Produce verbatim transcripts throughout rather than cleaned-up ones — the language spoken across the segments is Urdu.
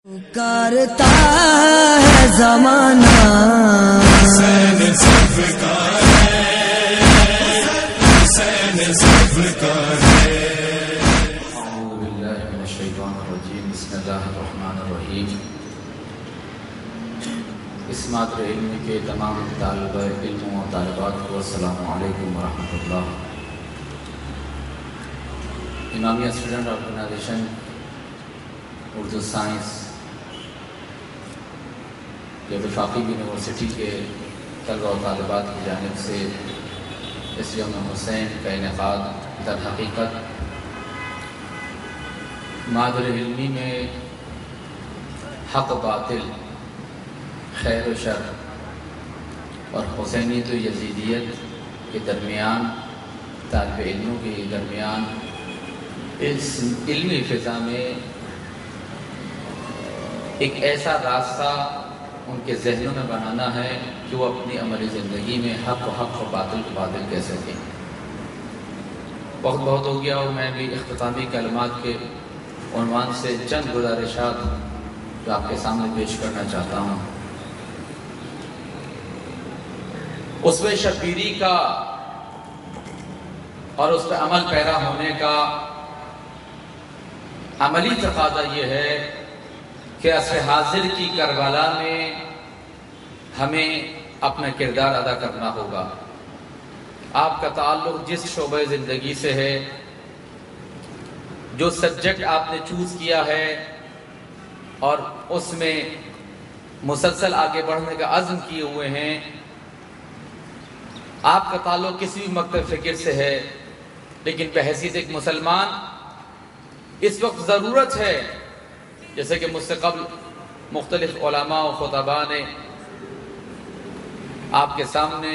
پکارتا ہے زمانہ حسین سرکار ہے، حسین سرکار ہے۔ اعوذ باللہ من الشیطان الرجیم، بسم اللہ الرحمن الرحیم۔ اس مادر علم کے تمام طالب علم و طالبات کو السلام علیکم ورحمۃ اللہ۔ Imamia student organization Urdu science یہ وفاقی یونیورسٹی کے طلبہ و طالبات کی جانب سے اس یوم حسین کا انعقاد در حقیقت مادر علمی میں حق و باطل، خیر و شر اور حسینیت و یزیدیت کے درمیان، طالب علموں کے درمیان اس علمی فضا میں ایک ایسا راستہ ان کے ذہنوں میں بنانا ہے کہ وہ اپنی عملی زندگی میں حق و حق و باطل کو باطل کہہ سکیں۔ وقت بہت ہو گیا اور میں بھی اختتامی کلمات کے عنوان سے چند گزارشات جو آپ کے سامنے پیش کرنا چاہتا ہوں۔ اسوہ شبیری کا اور اس پہ عمل پیرا ہونے کا عملی تقاضا یہ ہے کہ عصر حاضر کی کربلا میں ہمیں اپنا کردار ادا کرنا ہوگا۔ آپ کا تعلق جس شعبہ زندگی سے ہے، جو سبجیکٹ آپ نے چوز کیا ہے اور اس میں مسلسل آگے بڑھنے کا عزم کیے ہوئے ہیں، آپ کا تعلق کسی بھی مکتب فکر سے ہے، لیکن بحیثیت ایک مسلمان اس وقت ضرورت ہے، جیسے کہ مجھ سے قبل مختلف علماء و خطباء نے آپ کے سامنے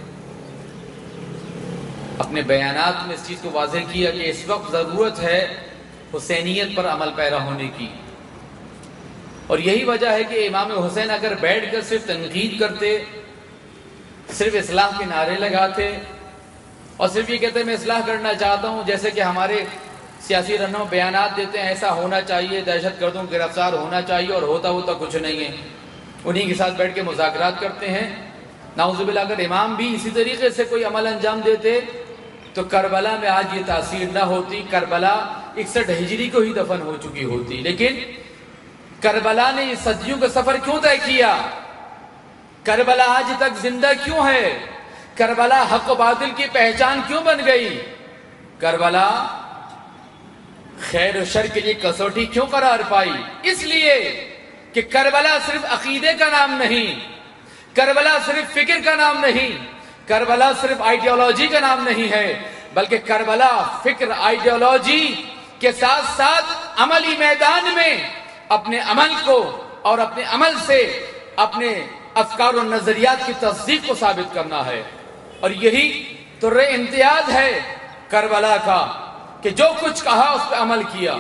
اپنے بیانات میں اس چیز کو واضح کیا کہ اس وقت ضرورت ہے حسینیت پر عمل پیرا ہونے کی۔ اور یہی وجہ ہے کہ امام حسین اگر بیٹھ کر صرف تنقید کرتے، صرف اصلاح کے نعرے لگاتے اور صرف یہ کہتے میں اصلاح کرنا چاہتا ہوں، جیسے کہ ہمارے سیاسی رہنما بیانات دیتے ہیں ایسا ہونا چاہیے، دہشت گردوں گرفتار ہونا چاہیے، اور ہوتا ہوتا کچھ نہیں ہے، انہی کے ساتھ بیٹھ کے مذاکرات کرتے ہیں۔ نعوذ باللہ اگر امام بھی اسی طریقے سے کوئی عمل انجام دیتے تو کربلا میں آج یہ تاثیر نہ ہوتی، کربلا اکسٹھ ہجری کو ہی دفن ہو چکی ہوتی۔ لیکن کربلا نے یہ صدیوں کا سفر کیوں طے کیا؟ کربلا آج تک زندہ کیوں ہے؟ کربلا حق و باطل کی پہچان کیوں بن گئی؟ کربلا خیر و شر کے لیے کسوٹی کیوں قرار پائی؟ اس لیے کہ کربلا صرف عقیدے کا نام نہیں، کربلا صرف فکر کا نام نہیں، کربلا صرف آئیڈیالوجی کا نام نہیں ہے، بلکہ کربلا فکر آئیڈیالوجی کے ساتھ ساتھ عملی میدان میں اپنے عمل کو اور اپنے عمل سے اپنے افکار و نظریات کی تصدیق کو ثابت کرنا ہے۔ اور یہی طر امتیاز ہے کربلا کا کہ جو کچھ کہا اس پہ عمل کیا۔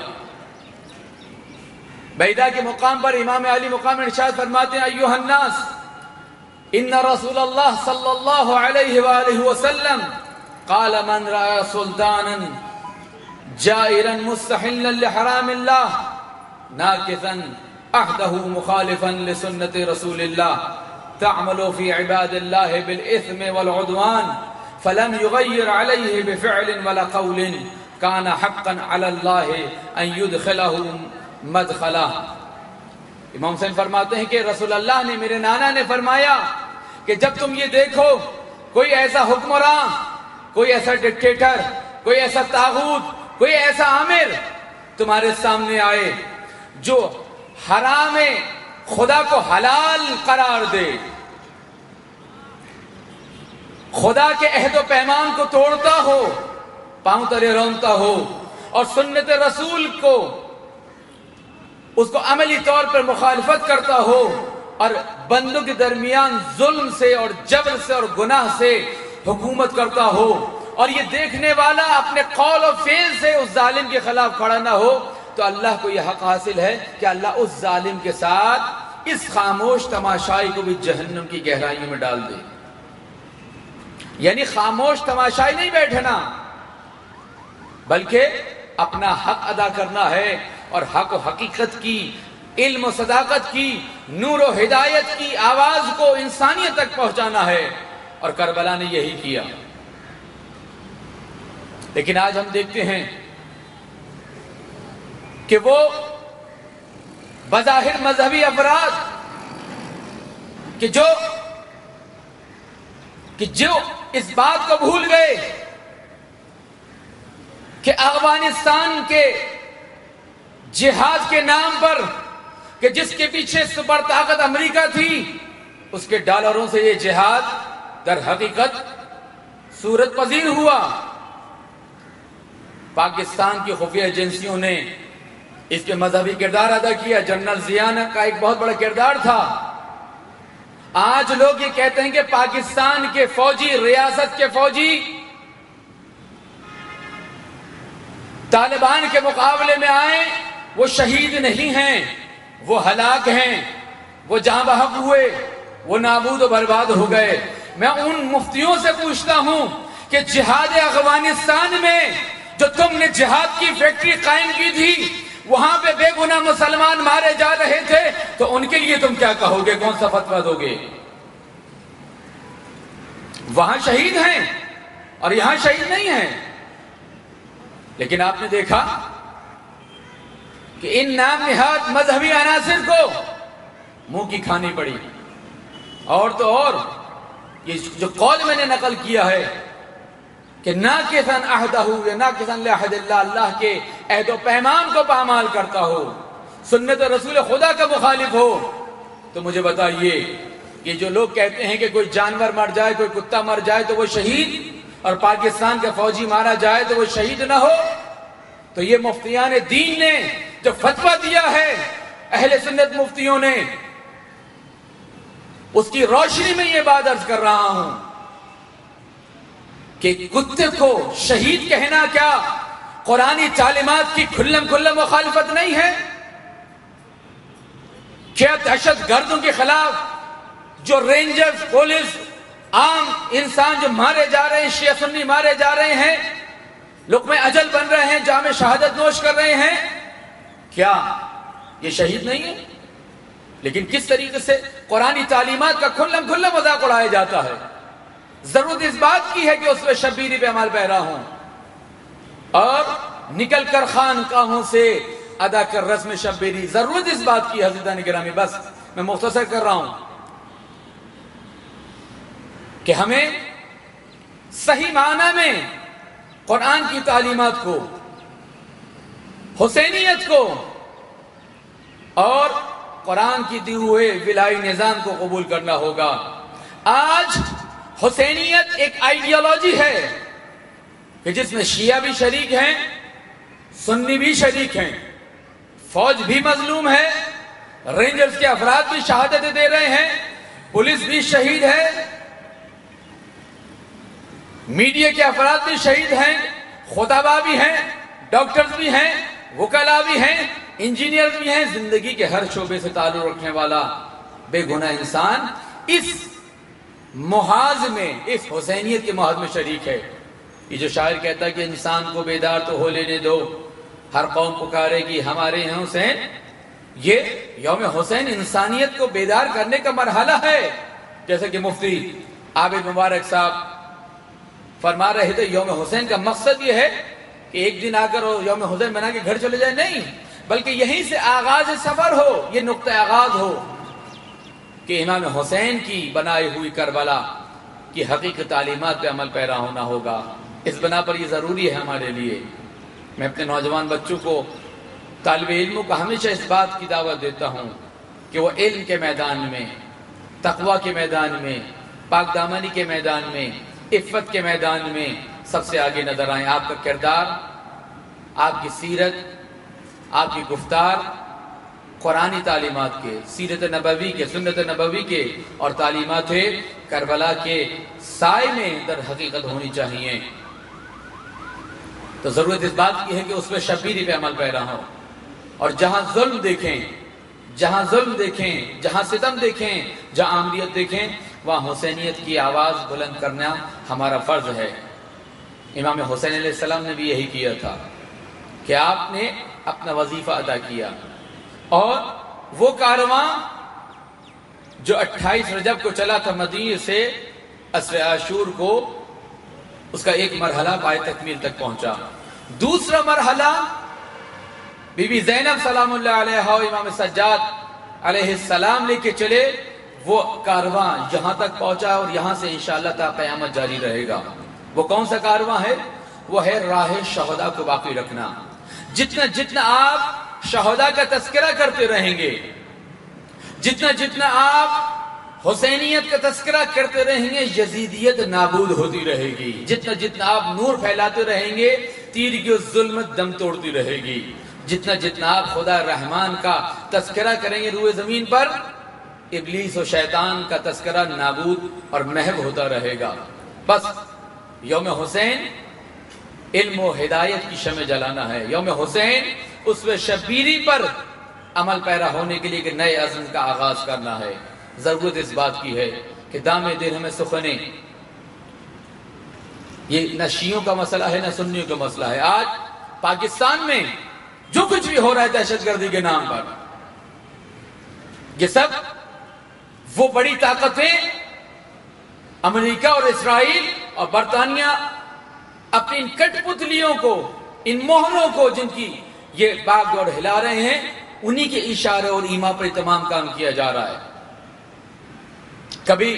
بیدا کے مقام پر امام علی مقام ارشاد فرماتے ہیں، ایھا الناس ان رسول اللہ صلی اللہ علیہ وآلہ وسلم قال من رأى سلطانا جائرا مستحلا لحرام اللہ ناکثا عہدہ مخالفا لسنت رسول اللہ تعمل فی عباد اللہ بالاثم والعدوان فلم يغیر علیہ بفعل ولا قول کان حقا علی اللہ ان یدخلہ مدخلہ۔ امام حسین فرماتے ہیں کہ رسول اللہ نے، میرے نانا نے فرمایا کہ جب تم یہ دیکھو کوئی ایسا حکمراں، کوئی ایسا ڈکٹیٹر، کوئی ایسا طاغوت، کوئی ایسا آمر تمہارے سامنے آئے جو حرام خدا کو حلال قرار دے، خدا کے عہد و پیمان کو توڑتا ہو، پاؤں تلے رونتا ہو، اور سنت رسول کو اس کو عملی طور پر مخالفت کرتا ہو، اور بندوں کے درمیان ظلم سے اور جبر سے اور گناہ سے حکومت کرتا ہو، اور یہ دیکھنے والا اپنے قول و فعل سے اس ظالم کے خلاف کھڑا نہ ہو، تو اللہ کو یہ حق حاصل ہے کہ اللہ اس ظالم کے ساتھ اس خاموش تماشائی کو بھی جہنم کی گہرائیوں میں ڈال دے۔ یعنی خاموش تماشائی نہیں بیٹھنا، بلکہ اپنا حق ادا کرنا ہے، اور حق و حقیقت کی علم و صداقت کی، نور و ہدایت کی آواز کو انسانیت تک پہنچانا ہے، اور کربلا نے یہی کیا۔ لیکن آج ہم دیکھتے ہیں کہ وہ بظاہر مذہبی افراد کہ جو کہ جو اس بات کو بھول گئے کہ افغانستان کے جہاد کے نام پر، کہ جس کے پیچھے سپر طاقت امریکہ تھی، اس کے ڈالروں سے یہ جہاد در حقیقت صورت پذیر ہوا۔ پاکستان کی خفیہ ایجنسیوں نے اس کے مذہبی کردار ادا کیا۔ جنرل ضیاء کا ایک بہت بڑا کردار تھا۔ آج لوگ یہ کہتے ہیں کہ پاکستان کے فوجی، ریاست کے فوجی طالبان کے مقابلے میں آئیں، وہ شہید نہیں ہیں، وہ ہلاک ہیں، وہ جاں بحق ہوئے، وہ نابود و برباد ہو گئے۔ میں ان مفتیوں سے پوچھتا ہوں کہ جہاد افغانستان میں جو تم نے جہاد کی فیکٹری قائم کی تھی، وہاں پہ بے گناہ مسلمان مارے جا رہے تھے، تو ان کے لیے تم کیا کہو گے؟ کون سا فتویٰ دو گے؟ وہاں شہید ہیں اور یہاں شہید نہیں ہیں۔ لیکن آپ نے دیکھا کہ ان نام نہاد مذہبی عناصر کو منہ کی کھانی پڑی۔ اور تو اور یہ جو قول میں نے نقل کیا ہے کہ ناقصاً عہدہ یا ناقصاً لعہد اللہ، اللہ کے عہد و پیمان کو پامال کرتا ہو، سنت رسول خدا کا مخالف ہو، تو مجھے بتائیے کہ جو لوگ کہتے ہیں کہ کوئی جانور مر جائے، کوئی کتا مر جائے تو وہ شہید، اور پاکستان کا فوجی مارا جائے تو وہ شہید نہ ہو، تو یہ مفتیان دین نے جو فتویٰ دیا ہے، اہل سنت مفتیوں نے، اس کی روشنی میں یہ بات عرض کر رہا ہوں کہ کتے کو شہید کہنا کیا قرآنی تعلیمات کی کھلم کھلم مخالفت نہیں ہے؟ کیا دہشت گردوں کے خلاف جو رینجرز، پولیس، عام انسان جو مارے جا رہے ہیں، شیعہ سنی مارے جا رہے ہیں، لقمہ اجل بن رہے ہیں، جام شہادت نوش کر رہے ہیں، کیا یہ شہید نہیں ہے؟ لیکن کس طریقے سے قرآنی تعلیمات کا کھلم کھلم مذاق اڑایا جاتا ہے۔ ضرورت اس بات کی ہے کہ اس میں شبیری پہ عمل پیرا ہوں، اور نکل کر خانقاہوں سے ادا کر رسم شبیری۔ ضرورت اس بات کی، حضرتان گرامی، بس میں مختصر کر رہا ہوں کہ ہمیں صحیح معنی میں قرآن کی تعلیمات کو، حسینیت کو اور قرآن کی دی ہوئے ولائی نظام کو قبول کرنا ہوگا۔ آج حسینیت ایک آئیڈیالوجی ہے کہ جس میں شیعہ بھی شریک ہیں، سنی بھی شریک ہیں، فوج بھی مظلوم ہے، رینجرز کے افراد بھی شہادتیں دے رہے ہیں، پولیس بھی شہید ہے، میڈیا کے افراد بھی شہید ہیں، خطبہ بھی ہیں، ڈاکٹرز بھی ہیں، وکلاء بھی ہیں، انجینئرز بھی ہیں، زندگی کے ہر شعبے سے تعلق رکھنے والا بے گناہ انسان اس محاذ میں، اس حسینیت کے محاذ میں شریک ہے۔ یہ جو شاعر کہتا ہے کہ انسان کو بیدار تو ہو لینے دو، ہر قوم پکارے گی ہمارے یہاں حسین، یہ یوم حسین انسانیت کو بیدار کرنے کا مرحلہ ہے۔ جیسا کہ مفتی عابد مبارک صاحب فرما رہے تھے، یوم حسین کا مقصد یہ ہے کہ ایک دن آ کر یوم حسین بنا کے گھر چلے جائے، نہیں، بلکہ یہیں سے آغاز سفر ہو، یہ نقطہ آغاز ہو کہ امام حسین کی بنائی ہوئی کربلا کی حقیقی تعلیمات پہ عمل پیرا ہونا ہوگا۔ اس بنا پر یہ ضروری ہے ہمارے لیے۔ میں اپنے نوجوان بچوں کو، طالب علموں کو ہمیشہ اس بات کی دعوت دیتا ہوں کہ وہ علم کے میدان میں، تقوی کے میدان میں، پاک دامنی کے میدان میں، عفت کے میدان میں سب سے آگے نظر آئیں۔ آپ کا کردار، آپ کی سیرت، آپ کی گفتار قرآنی تعلیمات کے، سیرت نبوی کے، سنت نبوی کے اور تعلیمات کربلا کے سائے میں در حقیقت ہونی چاہیے۔ تو ضرورت اس بات کی ہے کہ اس میں شبیری پہ عمل پیرا ہو، اور جہاں ظلم دیکھیں، جہاں ظلم دیکھیں، جہاں ستم دیکھیں، جہاں عامریت دیکھیں، وہاں حسینیت کی آواز بلند کرنا ہمارا فرض ہے۔ امام حسین علیہ السلام نے بھی یہی کیا تھا کہ آپ نے اپنا وظیفہ ادا کیا، اور وہ کارواں جو اٹھائیس رجب کو چلا تھا مدینے سے عصر عاشور کو، اس کا ایک مرحلہ پائے تکمیل تک پہنچا. دوسرا مرحلہ بی بی زینب سلام اللہ علیہ اور امام سجاد علیہ السلام لے کے چلے، وہ کارواں یہاں تک پہنچا اور یہاں سے انشاءاللہ تا قیامت جاری رہے گا. وہ کون سا کارواں ہے؟ وہ ہے راہ شہداء کو باقی رکھنا. جتنا جتنا آپ شہداء کا تذکرہ کرتے رہیں گے، جتنا جتنا آپ حسینیت کا تذکرہ کرتے رہیں گے، یزیدیت نابود ہوتی رہے گی. جتنا جتنا آپ نور پھیلاتے رہیں گے، تیر کی ظلمت دم توڑتی رہے گی. جتنا جتنا آپ خدا رحمان کا تذکرہ کریں گے روئے زمین پر، ابلیس و شیطان کا تذکرہ نابود اور محو ہوتا رہے گا. بس یوم حسین علم و ہدایت کی شمع جلانا ہے. یوم حسین اسوہ شبیری پر عمل پیرا ہونے کے لیے ایک نئے عزم کا آغاز کرنا ہے. ضرورت اس بات کی ہے کہ دام دل ہمیں سخنے. یہ نہ شیعوں کا مسئلہ ہے نہ سنیوں کا مسئلہ ہے. آج پاکستان میں جو کچھ بھی ہو رہا ہے دہشت گردی کے نام پر، یہ سب وہ بڑی طاقتیں امریکہ اور اسرائیل اور برطانیہ اپنی ان کٹ پتلیوں کو، ان مہروں کو جن کی یہ باغ دوڑ ہلا رہے ہیں، انہی کے اشارے اور ایما پر تمام کام کیا جا رہا ہے. کبھی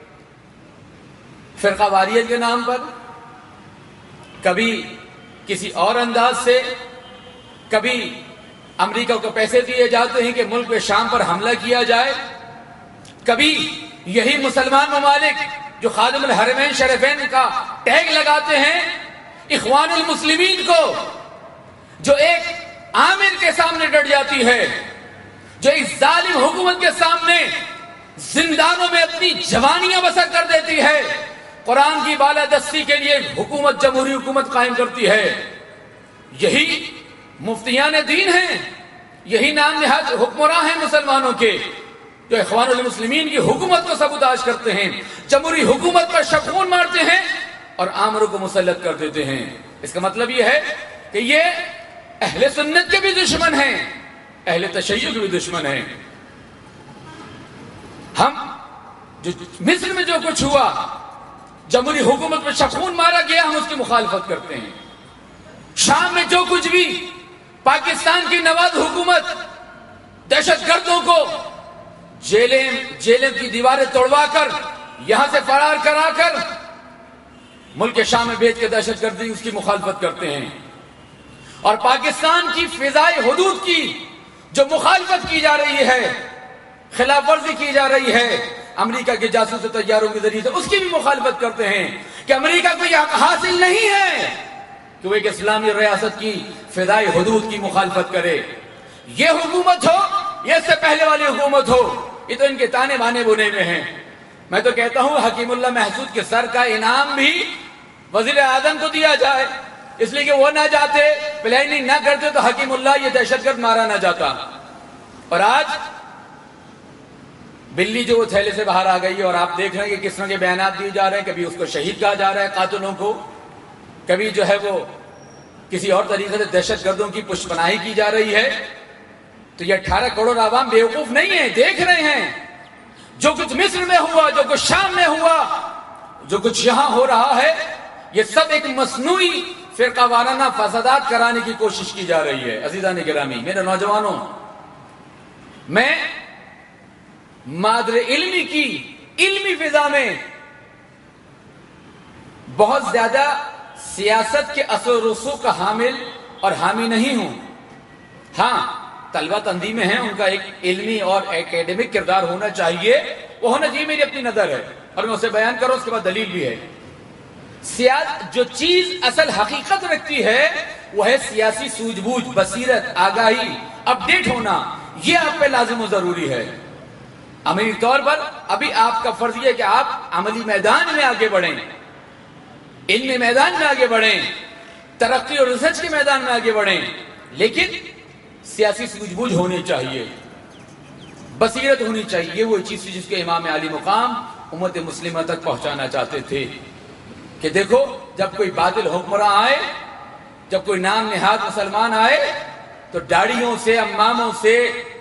فرقہ واریت کے نام پر، کبھی کسی اور انداز سے، کبھی امریکہ کو پیسے دیے جاتے ہیں کہ ملک میں شام پر حملہ کیا جائے، کبھی یہی مسلمان ممالک جو خادم الحرمین شریفین کا ٹیگ لگاتے ہیں اخوان المسلمین کو، جو ایک عامر کے سامنے ڈٹ جاتی ہے، جو ایک ظالم حکومت کے سامنے زندانوں میں اپنی جوانیاں بسر کر دیتی ہے، قرآن کی بالادستی کے لیے حکومت، جمہوری حکومت قائم کرتی ہے. یہی مفتیان دین ہیں، یہی نام نہاد حکمراں ہیں مسلمانوں کے، جو اخوان المسلمین کی حکومت کو سبوتاژ کرتے ہیں، جمہوری حکومت پر شبخون مارتے ہیں اور آمروں کو مسلط کر دیتے ہیں. اس کا مطلب یہ ہے کہ یہ اہل سنت کے بھی دشمن ہیں، اہل تشیع کے بھی دشمن ہیں. ہم جو مصر میں جو کچھ ہوا، جمہوری حکومت پر شبخون مارا گیا، ہم اس کی مخالفت کرتے ہیں. شام میں جو کچھ بھی پاکستان کی نواز حکومت دہشت گردوں کو جیلیں جیلیں کی دیواریں توڑوا کر یہاں سے فرار کرا کر ملک شام میں بھیج کے دہشت گردی، اس کی مخالفت کرتے ہیں. اور پاکستان کی فضائی حدود کی جو مخالفت کی جا رہی ہے، خلاف ورزی کی جا رہی ہے امریکہ کے جاسوس طیاروں کے ذریعے سے، اس کی بھی مخالفت کرتے ہیں کہ امریکہ کو یہ حق حاصل نہیں ہے کہ وہ ایک اسلامی ریاست کی فضائی حدود کی مخالفت کرے. یہ حکومت ہو، یہ اس سے پہلے والی حکومت ہو، یہ تو ان کے تانے بانے بنے میں ہیں. میں تو کہتا ہوں حکیم اللہ محسود کے سر کا انعام بھی وزیر اعظم کو دیا جائے، اس لیے کہ وہ نہ جاتے، پلاننگ نہ کرتے تو حکیم اللہ یہ دہشت گرد مارا نہ جاتا. اور آج بلی جو وہ تھیلے سے باہر آ گئی ہے اور آپ دیکھ رہے ہیں کہ کس طرح کے بیانات دیے جا رہے ہیں. کبھی اس کو شہید کہا جا رہا ہے قاتلوں کو، کبھی جو ہے وہ کسی اور طریقے سے دہشت گردوں کی پشت پناہی کی جا رہی ہے. تو یہ اٹھارہ کروڑ عوام بیوقوف نہیں ہیں، دیکھ رہے ہیں جو کچھ مصر میں ہوا، جو کچھ شام میں ہوا، جو کچھ یہاں ہو رہا ہے، یہ سب ایک مصنوعی فرقہ وارانہ فسادات کرانے کی کوشش کی جا رہی ہے. عزیزان گرامی، میرے نوجوانوں، میں مادر علمی کی علمی فضا میں بہت زیادہ سیاست کے اثر و رسوخ کا حامل اور حامی نہیں ہوں. ہاں، طلبہ تنظیم میں ہیں، ان کا ایک علمی اور اکیڈمک کردار ہونا چاہیے، وہ ہونا چاہیے، میری اپنی نظر ہے اور میں اسے بیان کروں، اس کے بعد دلیل بھی ہے. سیاست جو چیز اصل حقیقت رکھتی ہے وہ ہے سیاسی سوجھ بوجھ، بصیرت، آگاہی، اپڈیٹ ہونا. یہ آپ پہ لازم و ضروری ہے. عملی طور پر ابھی آپ کا فرض یہ ہے کہ آپ عملی میدان میں آگے بڑھیں، علمی میدان میں آگے بڑھیں، ترقی اور ریسرچ کے میدان میں آگے بڑھیں، لیکن سیاسی سوجھ بوجھ ہونی چاہیے، بصیرت ہونی چاہیے. وہ چیز جس کے امام علی مقام امت مسلمہ تک پہنچانا چاہتے تھے کہ دیکھو، جب کوئی باطل حکمراں آئے، جب کوئی نام نہاد مسلمان آئے تو داڑھیوں سے، اماموں سے،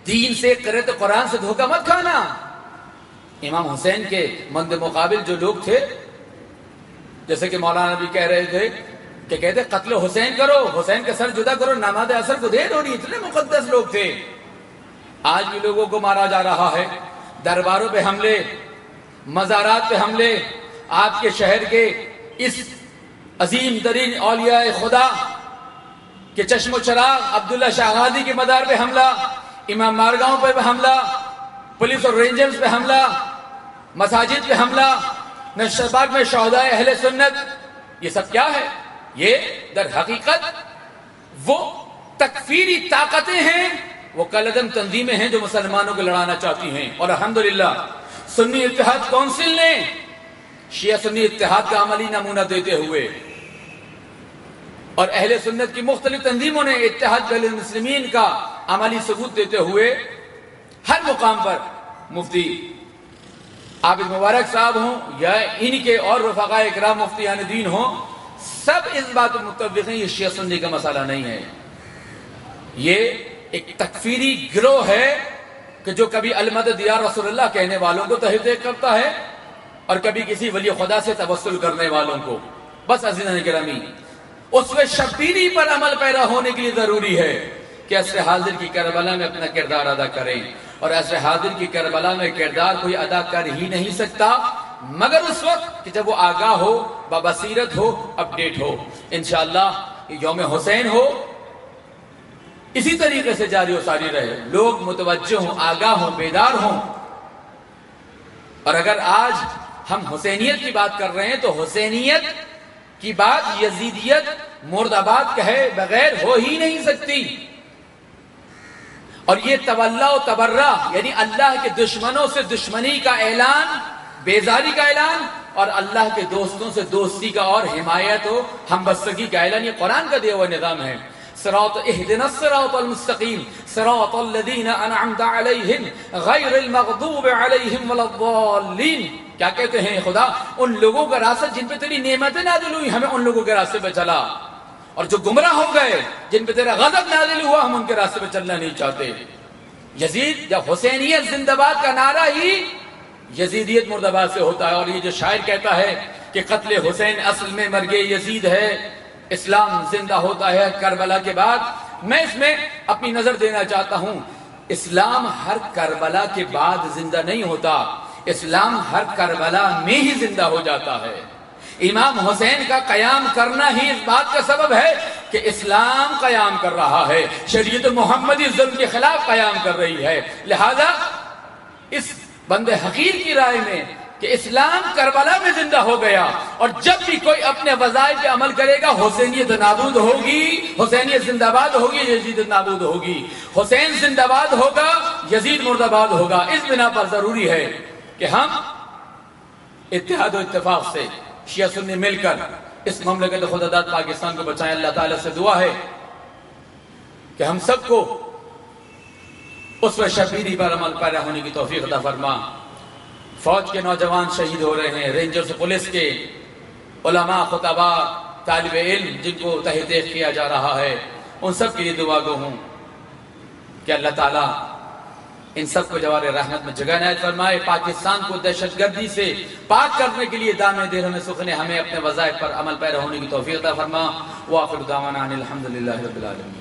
دین سے قرأت قرآن سے دھوکہ مت کھانا. امام حسین کے مند مقابل جو لوگ تھے، جیسے کہ مولانا بھی کہہ رہے تھے کہ کہتے قتل حسین کرو، حسین کا سر جدا کرو، نماز عصر کو دیر ہو رہی. اتنے مقدس لوگ تھے. آج بھی لوگوں کو مارا جا رہا ہے، درباروں پہ حملے، مزارات پہ حملے. آپ کے شہر کے اس عظیم ترین اولیاء خدا کہ چشم و چراغ عبداللہ شاہ غازی کے مدار پہ حملہ، امام مارگاؤں پہ حملہ، پولیس اور رینجرز پہ حملہ، مساجد پہ حملہ، نشر باغ میں شہداء اہل سنت. یہ سب کیا ہے؟ یہ در حقیقت وہ تکفیری طاقتیں ہیں، وہ کالعدم تنظیمیں ہیں جو مسلمانوں کو لڑانا چاہتی ہیں. اور الحمدللہ سنی اتحاد کونسل نے شیعہ سنی اتحاد کا عملی نمونہ دیتے ہوئے اور اہل سنت کی مختلف تنظیموں نے اتحاد بین المسلمین کا عملی ثبوت دیتے ہوئے ہر مقام پر مفتی عابد مبارک صاحب ہوں یا ان کے اور رفقاء اکرام مفتیان دین ہوں، سب اس بات پر متفق ہیں یہ شیعہ سنی کا مسئلہ نہیں ہے. یہ ایک تکفیری گروہ ہے کہ جو کبھی المدد یا رسول اللہ کہنے والوں کو تحقیق کرتا ہے اور کبھی کسی ولی خدا سے توسل کرنے والوں کو. بس عزیزان گرامی، اس میں شبیری پر عمل پیرا ہونے کے لیے ضروری ہے کہ عصر حاضر کی کربلا میں اپنا کردار ادا کریں. اور عصر حاضر کی کربلا میں کردار کوئی ادا کر ہی نہیں سکتا مگر اس وقت کہ جب وہ آگاہ ہو، بابصیرت ہو، اپڈیٹ ہو. انشاءاللہ یوم حسین ہو اسی طریقے سے جاری و ساری رہے، لوگ متوجہ ہوں، آگاہ ہوں، بیدار ہوں. اور اگر آج ہم حسینیت کی بات کر رہے ہیں تو حسینیت کی بات یزیدیت مرد آباد کہے بغیر ہو ہی نہیں سکتی. اور یہ تولا و تبرہ یعنی اللہ کے دشمنوں سے دشمنی کا اعلان، بیزاری کا اعلان، اور اللہ کے دوستوں سے دوستی کا اور حمایت و ہمبستگی کا اعلان، یہ قرآن کا دیا ہوا نظام ہے. صراط اهدنا الصراط المستقیم صراط الذین انعمت علیہم غیر المغضوب علیہم ولا الضالین. کیا کہتے ہیں خدا؟ ان لوگوں کا راستہ جن پہ تیری نعمتیں نازل ہوئی، ہمیں ان لوگوں کے راستے پہ چلا. اور جو گمراہ ہو گئے، جن پہ تیرا غضب نازل ہوا، ہم ان کے راستے پہ چلنا نہیں چاہتے. یزید جب حسینیت زندہ باد کا نعرہ ہی یزیدیت مرد آباد سے ہوتا ہے. اور یہ جو شاعر کہتا ہے کہ قتل حسین اصل میں مرگ یزید ہے، اسلام زندہ ہوتا ہے کربلا کے بعد، میں اس میں اپنی نظر دینا چاہتا ہوں. اسلام ہر کربلا کے بعد زندہ نہیں ہوتا، اسلام ہر کربلا میں ہی زندہ ہو جاتا ہے. امام حسین کا قیام کرنا ہی اس بات کا سبب ہے کہ اسلام قیام کر رہا ہے، شریعت محمدی ظلم کے خلاف قیام کر رہی ہے. لہذا اس بند حقیر کی رائے میں کہ اسلام کربلا میں زندہ ہو گیا، اور جب بھی کوئی اپنے وظائف پہ عمل کرے گا حسینیت نابود ہوگی، حسینیت زندہ باد ہوگی، یزید نابود ہوگی. حسین زندہ باد ہوگا، یزید مرد آباد ہوگا. اس بنا پر ضروری ہے کہ ہم اتحاد و اتفاق سے شیعہ سنی مل کر اس مملکت خدا داد پاکستان کو بچائیں. اللہ تعالیٰ سے دعا ہے کہ ہم سب کو اس پر شبیری پر عمل پیرا ہونے کی توفیق عطا فرما. فوج کے نوجوان شہید ہو رہے ہیں، رینجرز پولیس کے، علماء، خطباء، طالب علم جن کو تحقیق کیا جا رہا ہے، ان سب کے لیے دعا گو ہوں کہ اللہ تعالیٰ ان سب کو جوار رحمت میں جگہ عنایت فرمائے. پاکستان کو دہشت گردی سے پاک کرنے کے لیے دامے دے رہے سخن ہمیں اپنے وظائف پر عمل پیرا ہونے کی توفیق عطا فرما. وآخر دعوانا ان الحمدللہ رب العالمین.